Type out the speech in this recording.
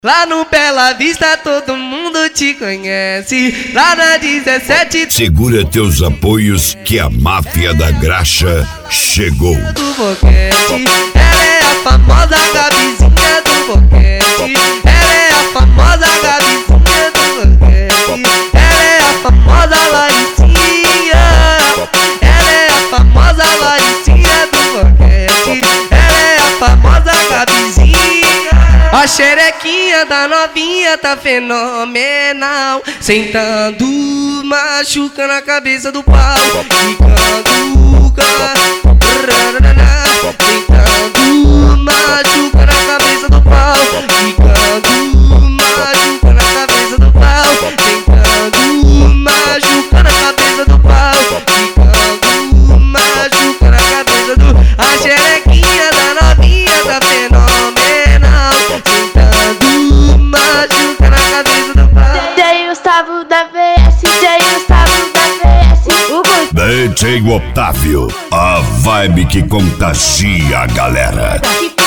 Lá no Bela Vista todo mundo te conhece. Lá na 17 segura teus apoios que a máfia da graxa chegou. do boquete, ela é a famosa Gabizinha do boquete. Ela é a famosa Gabizinha do boquete. Ela é a famosa Laricinha. Ela é a famosa Laricinha do boquete. Ela é a famosa Gabizinha. A xerequinha da novinha tá fenomenal, sentando, machucando a cabeça do pau, ficando, sentando, machucando a cabeça do pau, ficando, machucando a cabeça do pau, sentando, machucando a cabeça do pau, ficando, machucando a cabeça do... A xerequinha da novinha tá fenomenal, DJ Otávio, a vibe que contagia a galera.